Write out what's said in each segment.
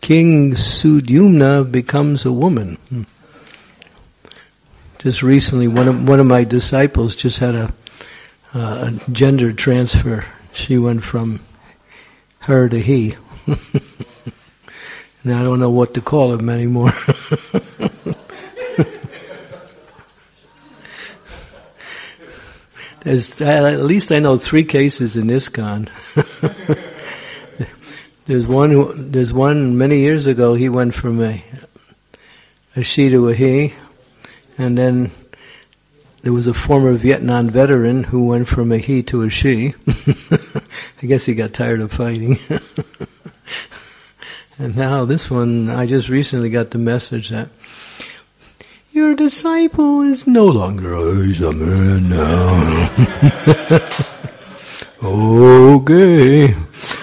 King Sudyumna becomes a woman. Just recently, one of my disciples just had a gender transfer. She went from her to he. And I don't know what to call him anymore. At least I know 3 cases in ISKCON. There's one many years ago. He went from a she to a he, and then there was a former Vietnam veteran who went from a he to a she. I guess he got tired of fighting. And now this one, I just recently got the message that your disciple is no longer a man now. Okay.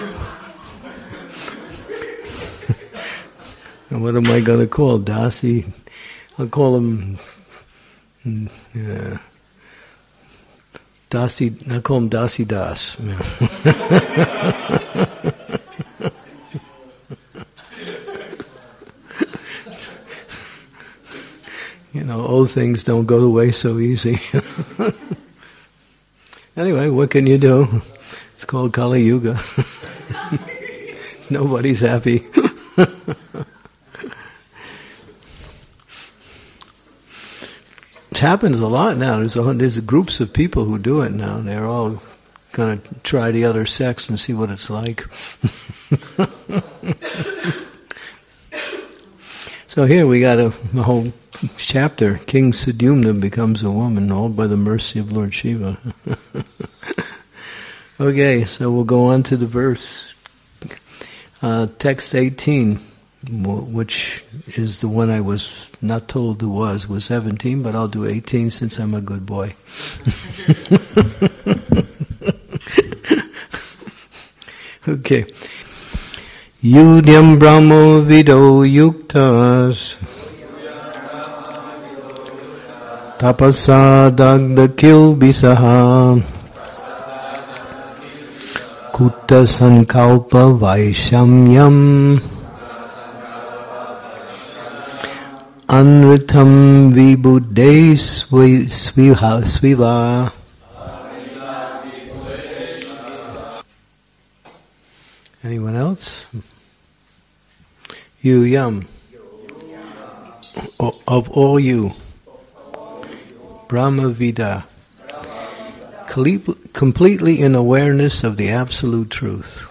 And what am I going to call Dasi? I'll call him Dasi. I'll call him Dasi Das. You know, old things don't go away so easy. Anyway, what can you do? It's called Kali Yuga. Nobody's happy. It happens a lot now. There's groups of people who do it now. They're all going to try the other sex and see what it's like. So here we got a whole chapter. King Sudyumna becomes a woman, all by the mercy of Lord Shiva. Okay, so we'll go on to the verse. Text 18, which is the one I was not told was 17, but I'll do 18 since I'm a good boy. Okay. Yudyam Brahmo Vido Yuktas Tapasa Dagda Kilbisaha Kutta Sankalpa Vaishamyam Anritam Vibhude Sviva. Anyone else? You yum. Of all you. Brahma Vida. Completely in awareness of the absolute truth.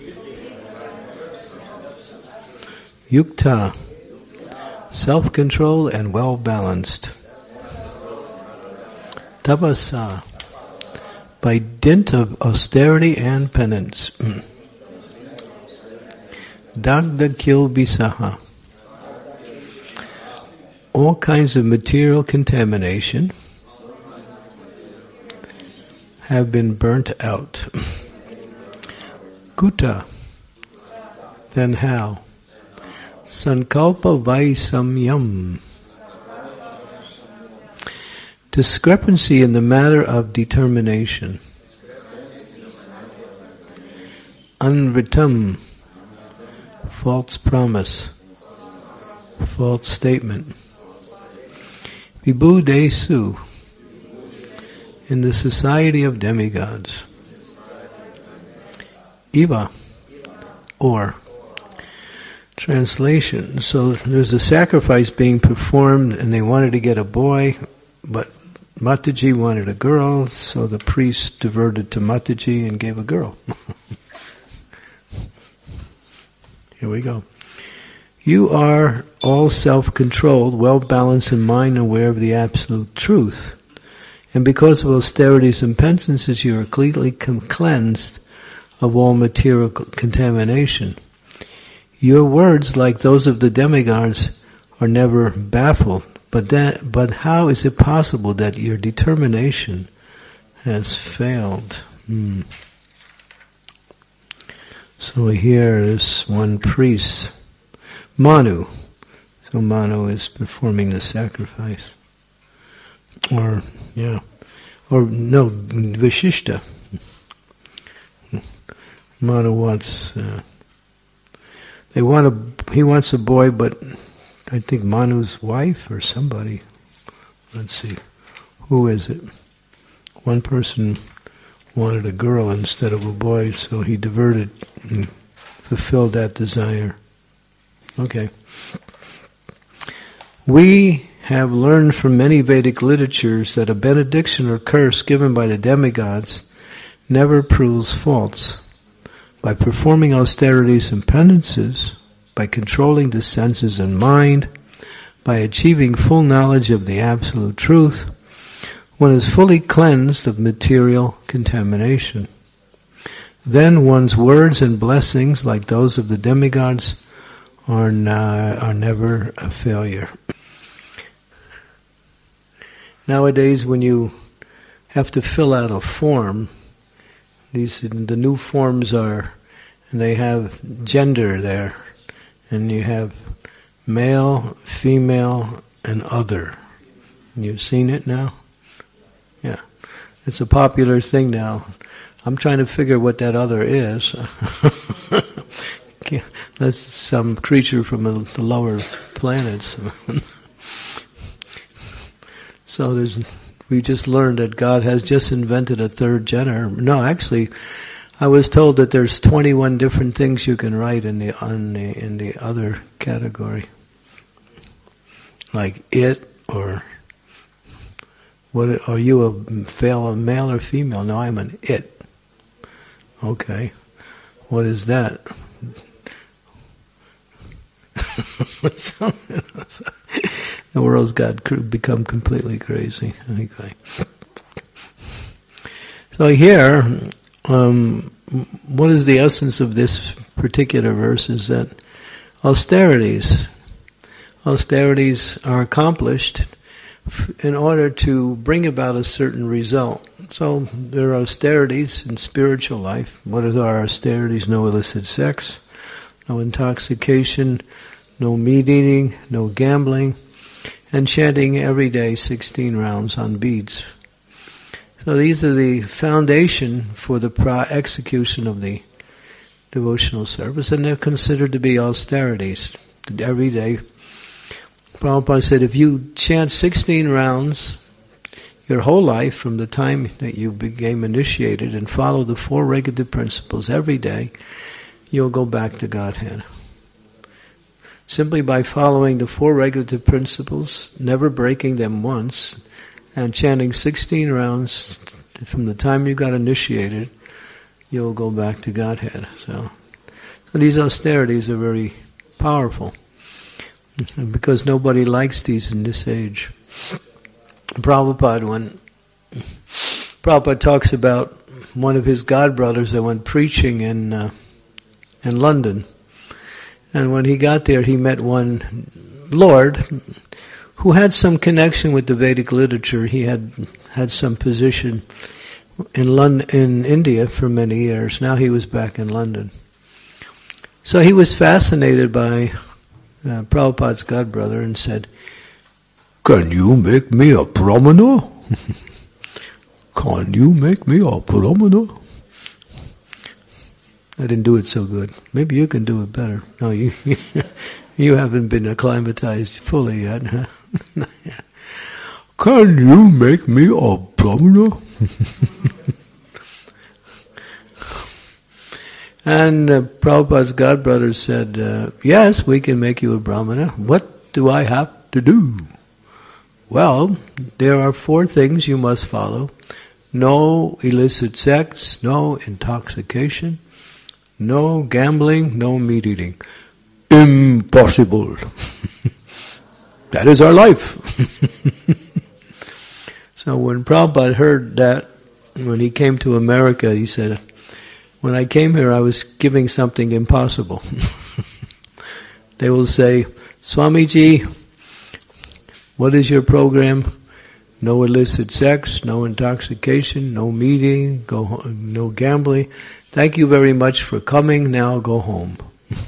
Yukta. Self-control and well-balanced. Tapasa. By dint of austerity and penance. Dagda Kilbisaha. All kinds of material contamination have been burnt out. Kuta. Then how? Sankalpa Vaisamyam. Discrepancy in the matter of determination. Anritam. False promise, false statement. Vibhudesu, in the society of demigods. Iva, or. Translation, so there's a sacrifice being performed and they wanted to get a boy, but Mataji wanted a girl, so the priest diverted to Mataji and gave a girl. Here we go. You are all self-controlled, well-balanced in mind, aware of the absolute truth. And because of austerities and penances, you are completely cleansed of all material contamination. Your words, like those of the demigods, are never baffled. But how is it possible that your determination has failed? So here is one priest, Manu. So Manu is performing the sacrifice. Or Vashishta. Manu wants, he wants a boy, but I think Manu's wife or somebody. Let's see, who is it? One person wanted a girl instead of a boy, so he diverted and fulfilled that desire. Okay. We have learned from many Vedic literatures that a benediction or curse given by the demigods never proves false. By performing austerities and penances, by controlling the senses and mind, by achieving full knowledge of the absolute truth, one is fully cleansed of material contamination. Then one's words and blessings, like those of the demigods, are never a failure. Nowadays, when you have to fill out a form, the new forms are, and they have gender there, and you have male, female, and other. You've seen it now? Yeah. It's a popular thing now. I'm trying to figure what that other is. That's some creature from the lower planets. So we just learned that God has just invented a third gender. No, actually, I was told that there's 21 different things you can write in the other category. Like it, or what? Are you a male or female? No, I'm an it. Okay, what is that? The world's become completely crazy. Anyway. So here, what is the essence of this particular verse is that austerities are accomplished in order to bring about a certain result. So there are austerities in spiritual life. What are our austerities? No illicit sex, no intoxication, no meat eating, no gambling, and chanting every day 16 rounds on beads. So these are the foundation for the execution of the devotional service, and they're considered to be austerities. Every day, Prabhupada said, if you chant 16 rounds your whole life from the time that you became initiated and follow the 4 regulative principles every day, you'll go back to Godhead. Simply by following the 4 regulative principles, never breaking them once, and chanting 16 rounds from the time you got initiated, you'll go back to Godhead. So these austerities are very powerful, because nobody likes these in this age. Prabhupada talks about one of his godbrothers that went preaching in London. And when he got there, he met one Lord who had some connection with the Vedic literature. He had some position in India for many years. Now he was back in London. So he was fascinated by Prabhupada's godbrother and said, "Can you make me a brahmana? Can you make me a brahmana?" I didn't do it so good. Maybe you can do it better. No, you haven't been acclimatized fully yet, huh? Can you make me a brahmana? And Prabhupada's godbrother said, yes, we can make you a brahmana. What do I have to do? Well, there are 4 things you must follow. No illicit sex, no intoxication, no gambling, no meat eating. Impossible. That is our life. So when Prabhupada heard that, when he came to America, he said, when I came here, I was giving something impossible. They will say, Swamiji, what is your program? No illicit sex, no intoxication, no meat eating, no gambling. Thank you very much for coming. Now go home.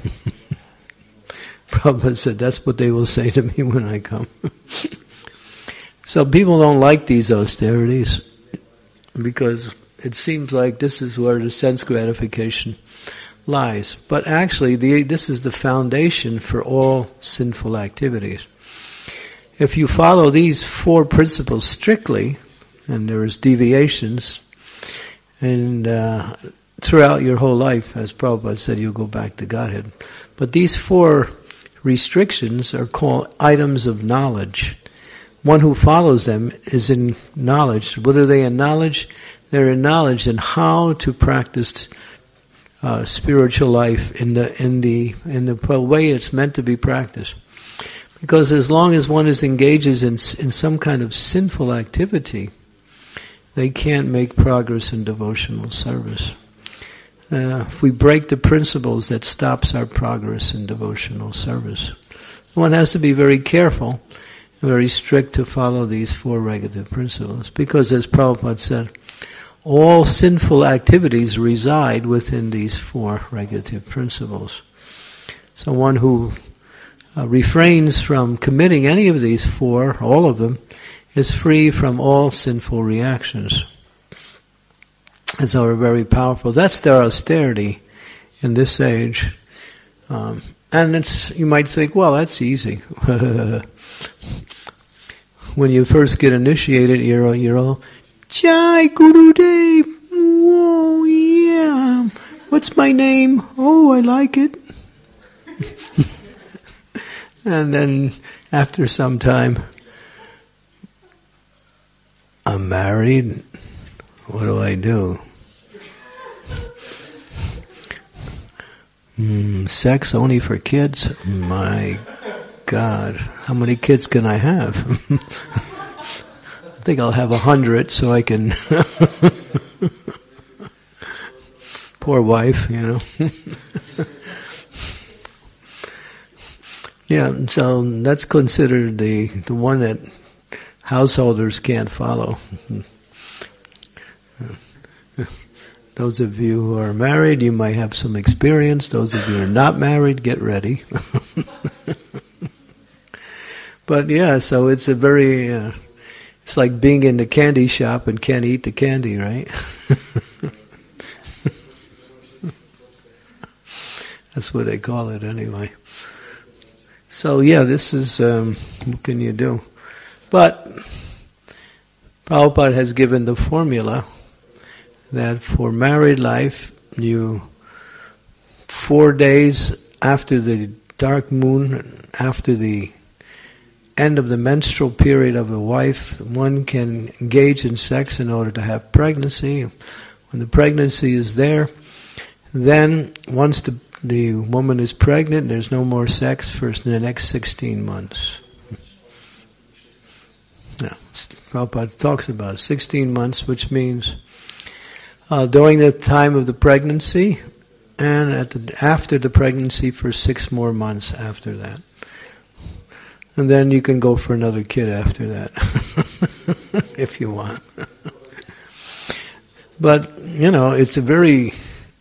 Prabhupada said, that's what they will say to me when I come. So people don't like these austerities because it seems like this is where the sense gratification lies. But actually, this is the foundation for all sinful activities. If you follow these 4 principles strictly, and there's deviations, and throughout your whole life, as Prabhupada said, you'll go back to Godhead. But these 4 restrictions are called items of knowledge. One who follows them is in knowledge. What are they in knowledge? They're in knowledge in how to practice spiritual life in the way it's meant to be practiced. Because as long as one engages in some kind of sinful activity, they can't make progress in devotional service. If we break the principles, that stops our progress in devotional service. One has to be very careful, very strict to follow these 4 regulative principles. Because as Prabhupada said, all sinful activities reside within these 4 regulative principles. So one who refrains from committing any of these 4, all of them, is free from all sinful reactions. And so they're very powerful. That's their austerity in this age. And you might think, well, that's easy. When you first get initiated, you're all, Jai Gurudev, whoa, yeah. What's my name? Oh, I like it. And then after some time, I'm married. What do I do? Sex only for kids? My God, how many kids can I have? I think I'll have 100 so I can... Poor wife, Yeah, so that's considered the one that householders can't follow. Those of you who are married, you might have some experience. Those of you who are not married, get ready. But yeah, so it's a very, it's like being in the candy shop and can't eat the candy, right? That's what they call it anyway. So yeah, this is, what can you do? But Prabhupada has given the formula that for married life, 4 days after the dark moon, after the end of the menstrual period of a wife, one can engage in sex in order to have pregnancy. When the pregnancy is there, then once the woman is pregnant, there's no more sex for the next 16 months. Yeah, Prabhupada talks about 16 months, which means during the time of the pregnancy and after the pregnancy for 6 more months after that. And then you can go for another kid after that, if you want. But, it's a very,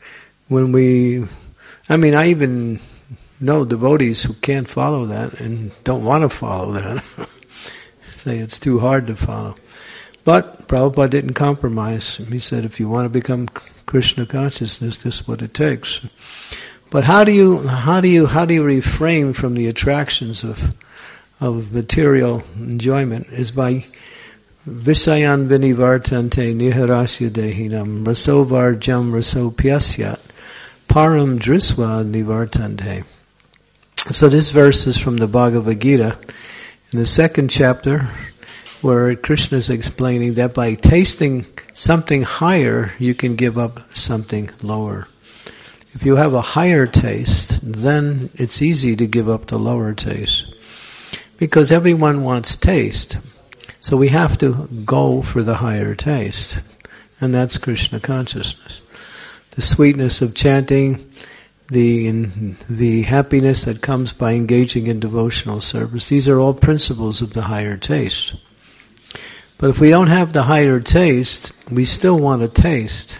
I even know devotees who can't follow that and don't want to follow that. Say it's too hard to follow. But Prabhupada didn't compromise. He said, if you want to become Krishna consciousness, this is what it takes. But how do you refrain from the attractions of material enjoyment? Is by Visayan vinivartante niharasya dehinam rasovarjam rasopyasyat param drisva nivartante. So this verse is from the Bhagavad Gita in the 2nd chapter, where Krishna is explaining that by tasting something higher, you can give up something lower. If you have a higher taste, then it's easy to give up the lower taste. Because everyone wants taste. So we have to go for the higher taste. And that's Krishna consciousness. The sweetness of chanting, the happiness that comes by engaging in devotional service, these are all principles of the higher taste. But if we don't have the higher taste, we still want to taste.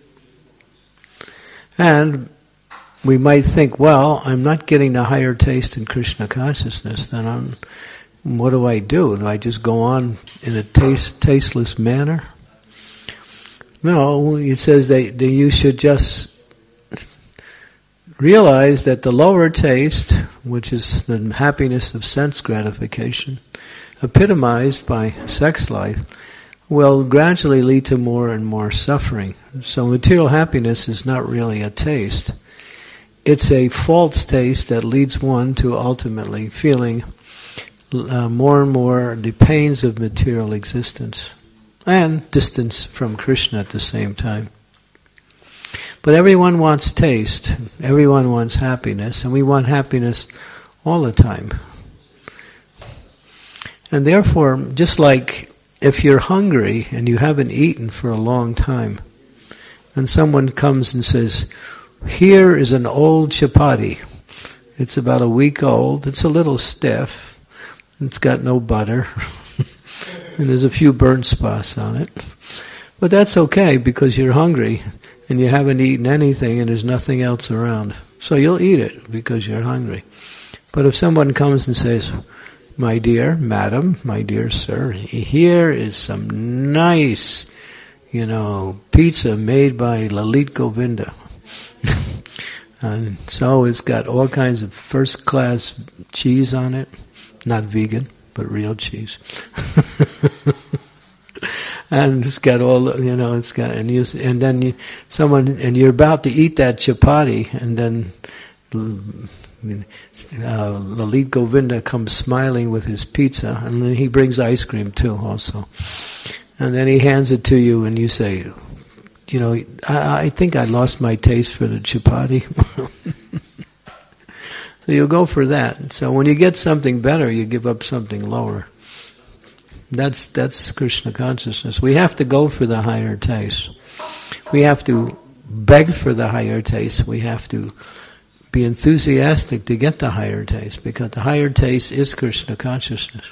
And we might think, well, I'm not getting the higher taste in Krishna consciousness, then what do I do? Do I just go on in a tasteless manner? No, it says that you should just realize that the lower taste, which is the happiness of sense gratification, epitomized by sex life, will gradually lead to more and more suffering. So material happiness is not really a taste. It's a false taste that leads one to ultimately feeling more and more the pains of material existence and distance from Krishna at the same time. But everyone wants taste, everyone wants happiness, and we want happiness all the time. And therefore, just like if you're hungry and you haven't eaten for a long time, and someone comes and says, here is an old chapati. It's about a week old, it's a little stiff, it's got no butter, and there's a few burnt spots on it. But that's okay because you're hungry and you haven't eaten anything and there's nothing else around. So you'll eat it because you're hungry. But if someone comes and says, my dear madam, my dear sir, here is some nice, pizza made by Lalit Govinda. And so it's got all kinds of first class cheese on it. Not vegan, but real cheese. And it's got all, it's got, and you're about to eat that chapati, and then Lalit Govinda comes smiling with his pizza, and then he brings ice cream too, also. And then he hands it to you, and you say, I think I lost my taste for the chapati. So you'll go for that. So when you get something better, you give up something lower. That's Krishna consciousness. We have to go for the higher taste. We have to beg for the higher taste. We have to be enthusiastic to get the higher taste, because the higher taste is Krishna consciousness.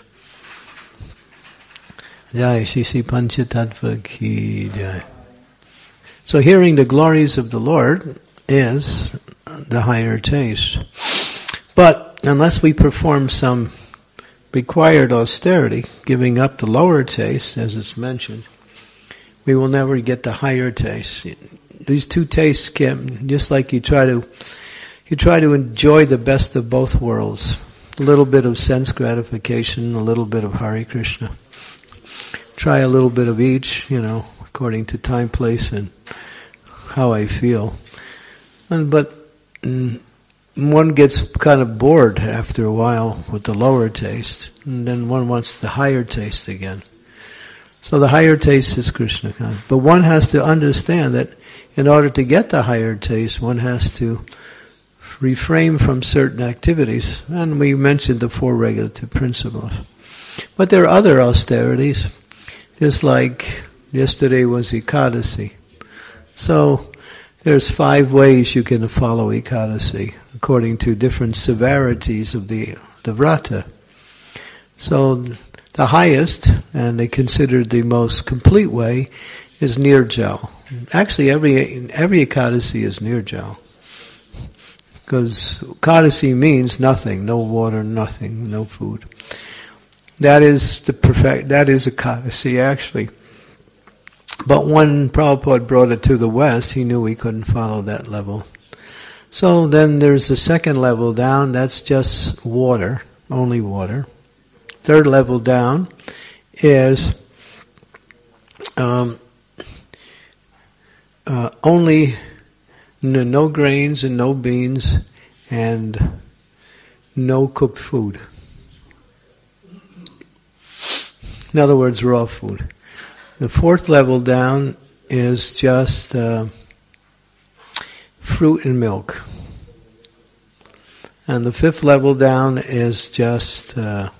Jai Shri Shri Panchatattva Ki Jai. So hearing the glories of the Lord is the higher taste. But unless we perform some required austerity, giving up the lower taste, as it's mentioned, we will never get the higher taste. These two tastes can, just like you try to enjoy the best of both worlds. A little bit of sense gratification, a little bit of Hare Krishna. Try a little bit of each, according to time, place, and how I feel. But one gets kind of bored after a while with the lower taste, and then one wants the higher taste again. So the higher taste is Krishna consciousness. But one has to understand that in order to get the higher taste, one has to refrain from certain activities. And we mentioned the 4 regulative principles. But there are other austerities, just like yesterday was Ekadasi. So there's 5 ways you can follow Ekadasi, according to different severities of the vrata. So the highest, and they consider the most complete way, is Nirjal. Actually, every Ekadasi is Nirjal. Because Ekadasi means nothing, no water, nothing, no food. That is Ekadasi actually. But when Prabhupada brought it to the West, he knew he couldn't follow that level. So then there's the second level down, that's just water, only water. Third level down is only no grains and no beans and no cooked food. In other words, raw food. The 4th level down is just fruit and milk. And the 5th level down is just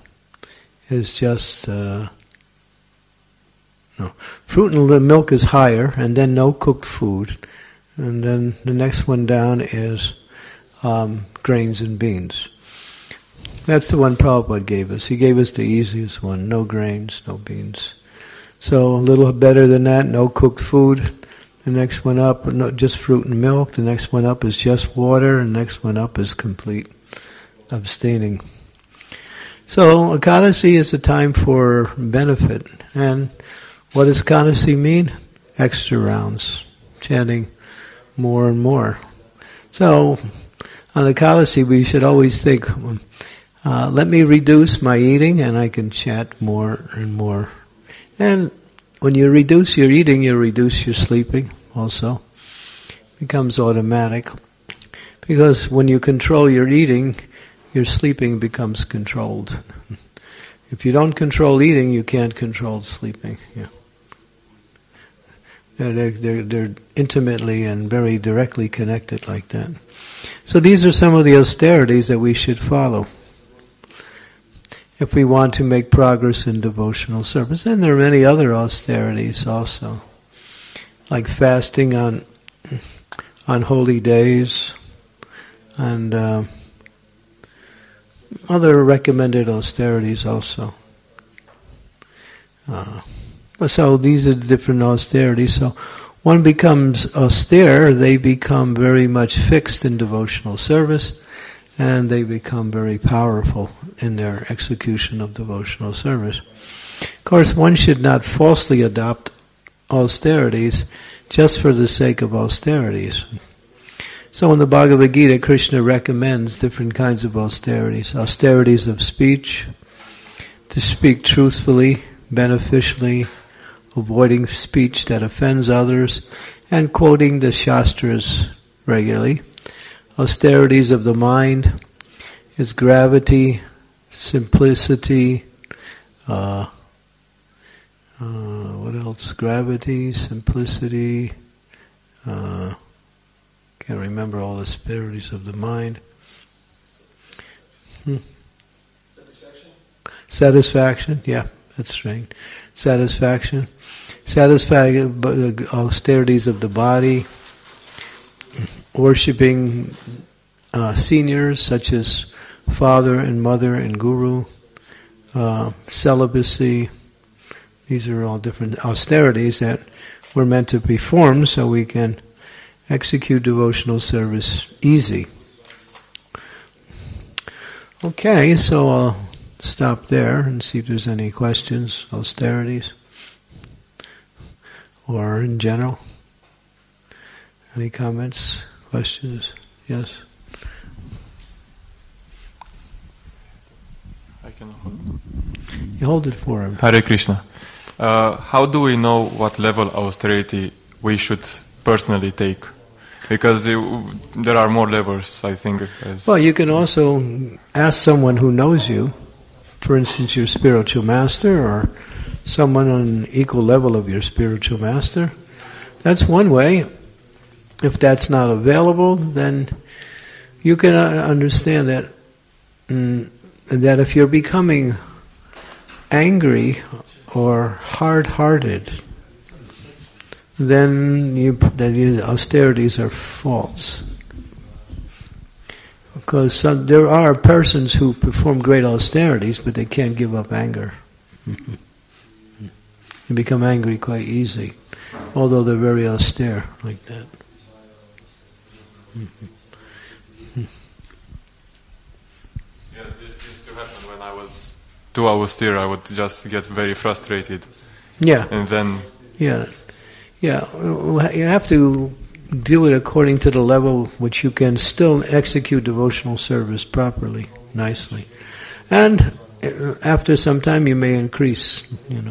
fruit and milk is higher, and then no cooked food. And then the next one down is grains and beans. That's the one Prabhupada gave us. He gave us the easiest one, no grains, no beans. So a little better than that, no cooked food. The next one up, just fruit and milk. The next one up is just water. And the next one up is complete abstaining. So Ekadasi is a time for benefit. And what does Ekadasi mean? Extra rounds, chanting more and more. So On Ekadasi, we should always think, let me reduce my eating and I can chant more and more. And when you reduce your eating, you reduce your sleeping also. It becomes automatic. Because when you control your eating, your sleeping becomes controlled. If you don't control eating, you can't control sleeping. Yeah. They're intimately and very directly connected like that. So these are some of the austerities that we should follow if we want to make progress in devotional service. And there are many other austerities also, like fasting on holy days and other recommended austerities also. So these are the different austerities. So one becomes austere, they become very much fixed in devotional service, and they become very powerful in their execution of devotional service. Of course, one should not falsely adopt austerities just for the sake of austerities. So in the Bhagavad Gita, Krishna recommends different kinds of austerities. Austerities of speech, to speak truthfully, beneficially, avoiding speech that offends others, and quoting the Shastras regularly. Austerities of the mind is gravity, simplicity, what else? Gravity, simplicity, can't remember all the austerities of the mind. Satisfaction, yeah, that's right. Satisfaction. Austerities of the body. Worshipping seniors such as father and mother and guru. Celibacy. These are all different austerities that we're meant to perform so we can execute devotional service easy. Okay, so I'll stop there and see if there's any questions, austerities, or in general. Any comments, questions? Yes? I can hold. You hold it for him. Hare Krishna. How do we know what level of austerity we should personally take? Because there are more levels, I think. Well, you can also ask someone who knows you, for instance, your spiritual master or someone on an equal level of your spiritual master. That's one way. If that's not available, then you can understand that if you're becoming angry or hard-hearted, then the austerities are false. Because there are persons who perform great austerities, but they can't give up anger. They become angry quite easy, although they're very austere like that. Yes, this used to happen when I was too austere. I would just get very frustrated. Yeah. And then... Yeah. You have to do it according to the level which you can still execute devotional service properly, nicely. And after some time you may increase,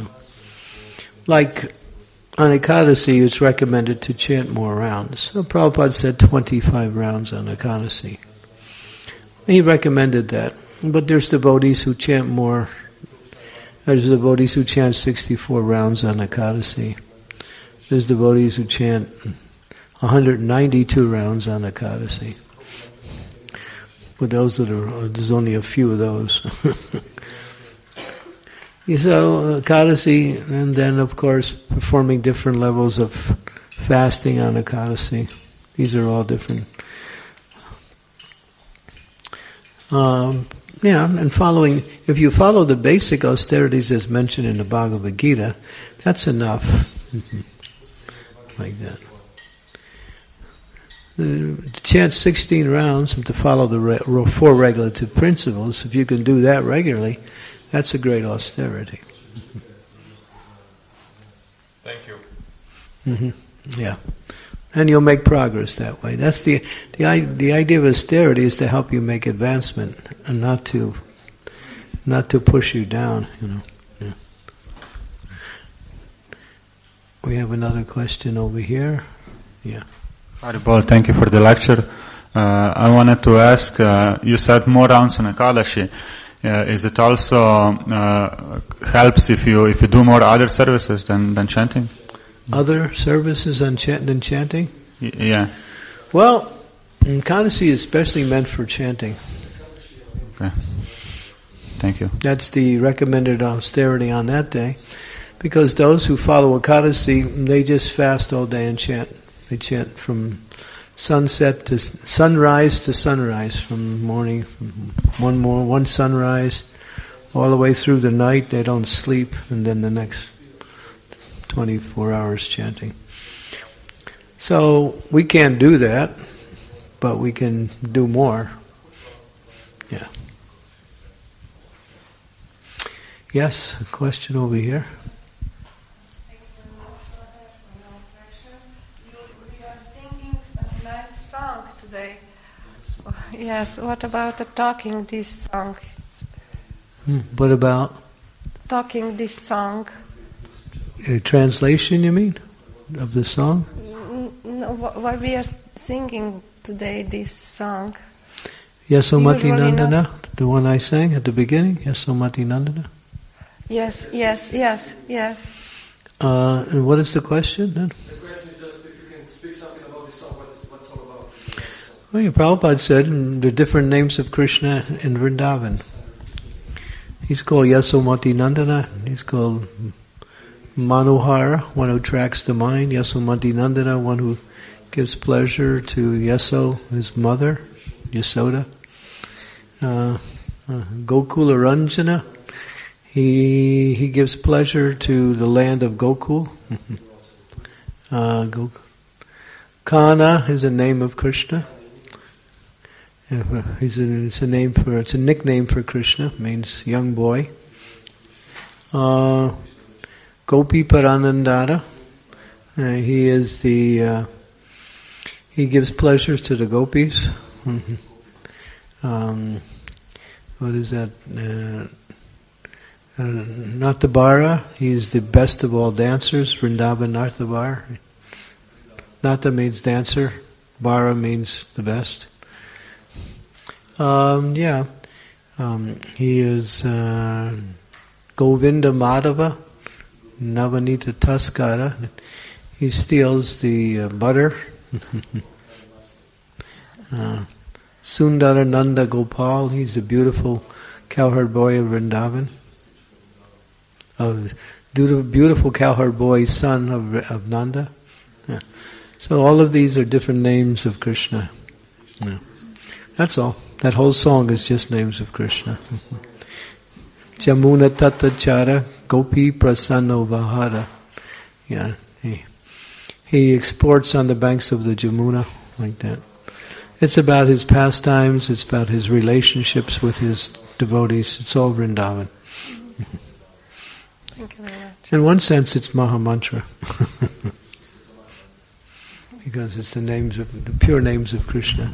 Like on Ekadasi, it's recommended to chant more rounds. So Prabhupada said 25 rounds on Ekadasi. He recommended that. But there's devotees who chant more. There's devotees who chant 64 rounds on Ekadasi. There's devotees who chant 192 rounds on Ekadasi. But there's only a few of those. So Ekadasi, and then of course performing different levels of fasting on Ekadasi. These are all different. And following, if you follow the basic austerities as mentioned in the Bhagavad Gita, that's enough. Like that. To chant 16 rounds and to follow the 4 regulative principles, if you can do that regularly, that's a great austerity. Thank you. Yeah. And you'll make progress that way. That's the idea of austerity is to help you make advancement and not to push you down, Yeah. We have another question over here. Yeah. Haribol, thank you for the lecture. I wanted to ask, you said more rounds on Ekadashi. Is it also helps if you do more other services than chanting? Other services than chanting? Yeah. Well, Ekadashi is especially meant for chanting. Okay. Thank you. That's the recommended austerity on that day. Because those who follow Ekadashi, they just fast all day and chant. They chant from sunset to sunrise, from morning, from one sunrise, all the way through the night. They don't sleep, and then the next 24 hours chanting. So we can't do that, but we can do more. Yeah. Yes, a question over here. You are singing a nice song today. Yes, what about the talking this song? What about? Talking this song. A translation, you mean, of the song? No, why we are singing today this song? Yasomati Usually Nandana, not. the one I sang at the beginning, Yasomati Nandana. Yes. And what is the question then? The question is just if you can speak something about this song, what's all about? Well, Prabhupada said the different names of Krishna in Vrindavan. He's called Yasomati Nandana. He's called Manohara, one who tracks the mind. Yasomati Nandana, one who gives pleasure to Yaso, his mother, Yasoda. Gokula Ranjana, he gives pleasure to the land of Gokul. Kana is a name of Krishna. It's a nickname for Krishna, means young boy. Gopi Paranandara, he gives pleasures to the gopis. What is that? Natabara, he is the best of all dancers. Vrindavan Nartabar. Nata means dancer. Bara means the best. He is Govinda Madhava, Navanita Taskara. He steals the butter. Sundara Nanda Gopal, he's the beautiful cowherd boy of Vrindavan. Beautiful cowherd boy, son of Nanda. Yeah. So all of these are different names of Krishna. Yeah. That's all. That whole song is just names of Krishna. Jamuna Tatachara Gopi Prasanno Vahara. Yeah, he exports on the banks of the Jamuna like that. It's about his pastimes. It's about his relationships with his devotees. It's all Vrindavan. Thank you very much. In one sense, it's Mahamantra. Because it's the pure names of Krishna.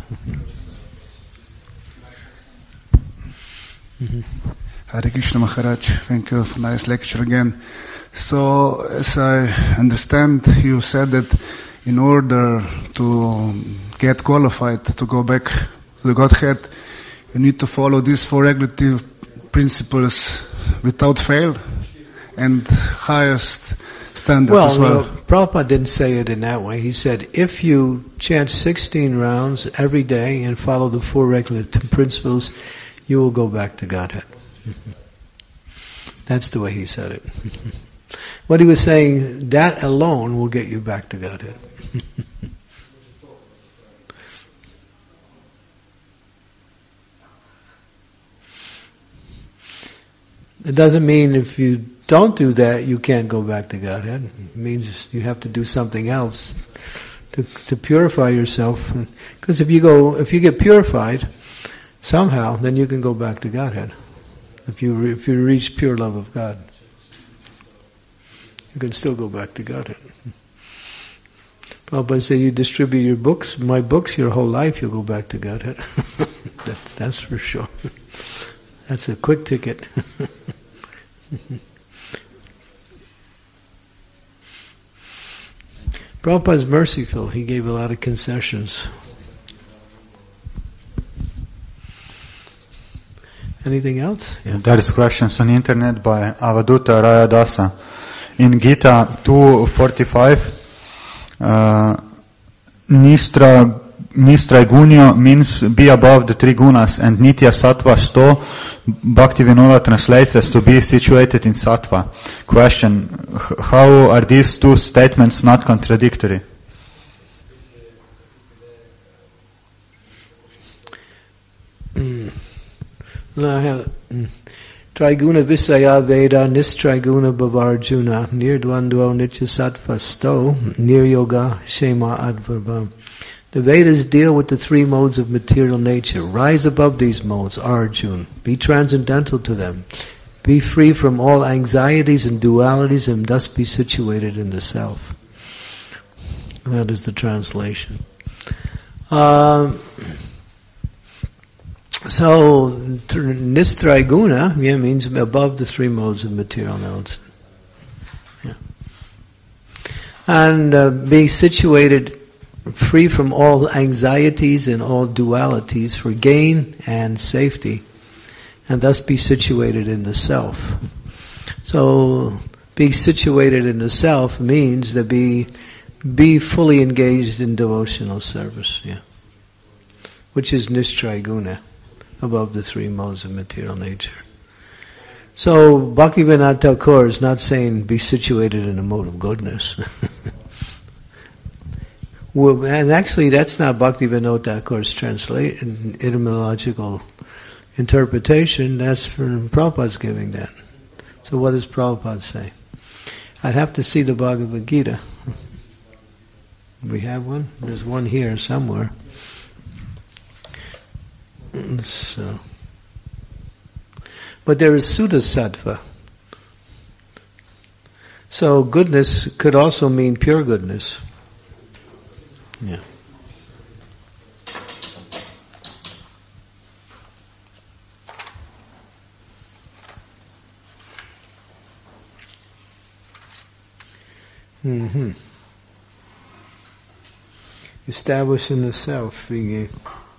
Hare Krishna Maharaj, thank you for nice lecture again. So, as I understand, you said that in order to get qualified to go back to the Godhead, you need to follow these four regulative principles without fail and highest standards as well. Prabhupada didn't say it in that way. He said, if you chant 16 rounds every day and follow the four regulative principles, you will go back to Godhead. That's the way he said it. What he was saying, that alone will get you back to Godhead. It doesn't mean if you don't do that, you can't go back to Godhead. It means you have to do something else to purify yourself. Because if you get purified somehow, then you can go back to Godhead. If you reach pure love of God, you can still go back to Godhead. Prabhupada said, you distribute your books, my books, your whole life you'll go back to Godhead. That's for sure. That's a quick ticket. Prabhupada's merciful. He gave a lot of concessions. Anything else? Yeah. There is questions on internet by Avaduta Rayadasa. In Gita 2:45, Nistraigunyo means be above the three gunas, and Nitya Sattva Sto, Bhaktivinoda translates as to be situated in Sattva. Question, how are these two statements not contradictory? No, I have Triguna Visaya Veda Nistriguna Bhavarjuna Nirdvandvo Nitya Sattva Sto Niryoga Shema Advarvam. The Vedas deal with the three modes of material nature. Rise above these modes, Arjuna. Be transcendental to them. Be free from all anxieties and dualities and thus be situated in the self. That is the translation. So, Nistriguna means above the three modes of material nodes. Yeah. And be situated free from all anxieties and all dualities for gain and safety, and thus be situated in the self. So, being situated in the self means to be fully engaged in devotional service, yeah, which is Nistriguna, above the three modes of material nature. So, Bhaktivinoda Thakur is not saying be situated in a mode of goodness. Well, and actually that's not Bhaktivinoda Thakur's etymological interpretation, that's from Prabhupada's giving that. So what does Prabhupada say? I'd have to see the Bhagavad Gita. We have one? There's one here somewhere. So, but there is Sudha Sattva. So goodness could also mean pure goodness. Yeah. Mm-hmm. Establishing the self. Nitya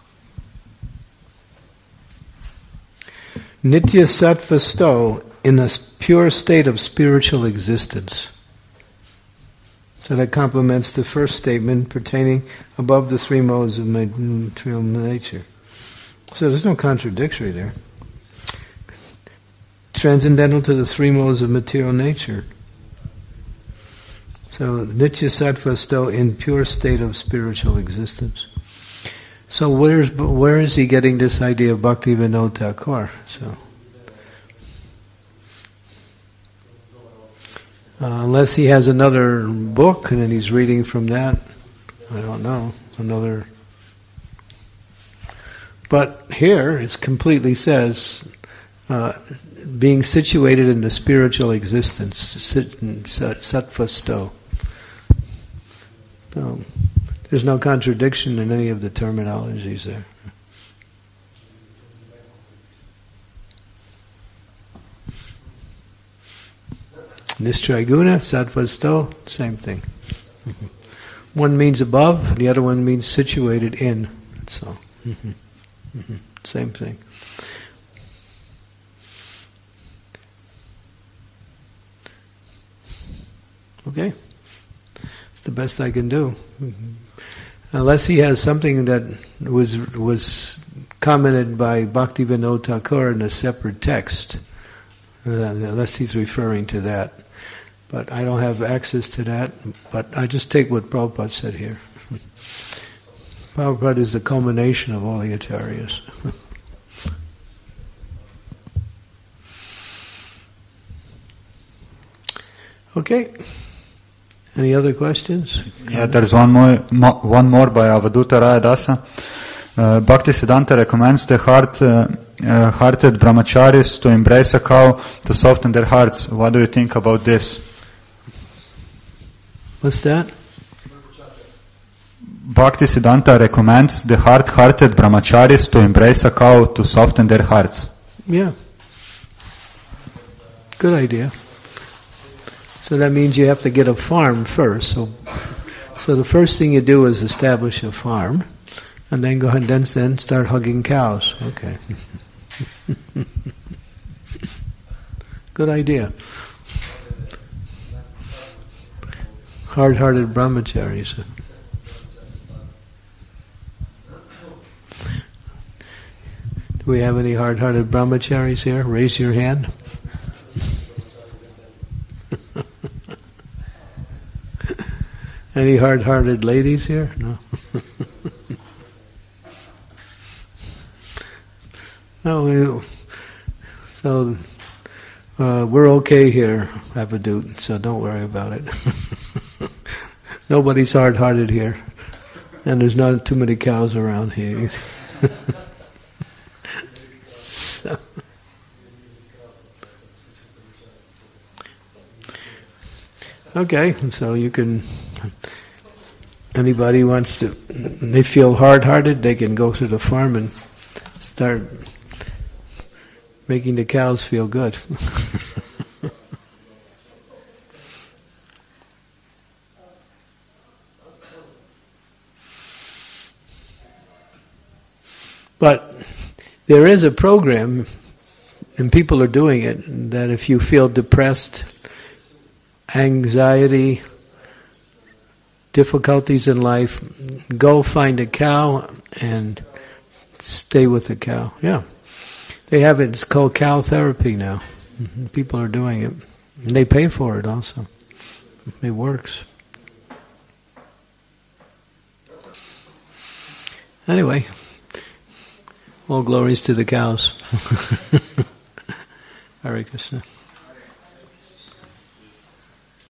Sattva Sto, in a pure state of spiritual existence. So that complements the first statement pertaining above the three modes of material nature. So there's no contradictory there. Transcendental to the three modes of material nature. So Nitya Sattva Sto, in pure state of spiritual existence. So where is he getting this idea of Bhaktivinoda Thakur? So unless he has another book and then he's reading from that, I don't know, but here it completely says being situated in the spiritual existence, Sattva Sto. So there's no contradiction in any of the terminologies there. Nistriguna, Sattva Sto, same thing. Mm-hmm. One means above, the other one means situated in. That's all. Mm-hmm. Mm-hmm. Same thing. Okay? It's the best I can do. Mm-hmm. Unless he has something that was commented by Bhaktivinoda Thakur in a separate text. Unless he's referring to that. But I don't have access to that, but I just take what Prabhupada said here. Prabhupada is the culmination of all the acharyas. Okay. Any other questions? Yeah, there's one more by Avaduta Rayadasa. Bhaktisiddhanta recommends the hearted brahmacharis to embrace a cow to soften their hearts. What do you think about this? What's that? Bhaktisiddhanta recommends the hard-hearted brahmacharis to embrace a cow to soften their hearts. Yeah. Good idea. So that means you have to get a farm first. So the first thing you do is establish a farm, and then go ahead and then start hugging cows. Okay. Good idea. Hard-hearted brahmacharis. Do we have any hard-hearted brahmacharis here? Raise your hand. Any hard-hearted ladies here? No. No. So we're okay here, Abadut. So don't worry about it. Nobody's hard-hearted here, and there's not too many cows around here. So. Okay, so you can. Anybody wants to, they feel hard-hearted, they can go to the farm and start making the cows feel good. But there is a program, and people are doing it, that if you feel depressed, anxiety, difficulties in life, go find a cow and stay with the cow. Yeah. They have it, it's called cow therapy now. People are doing it. And they pay for it also. It works. Anyway, all glories to the cows. Hare Krishna.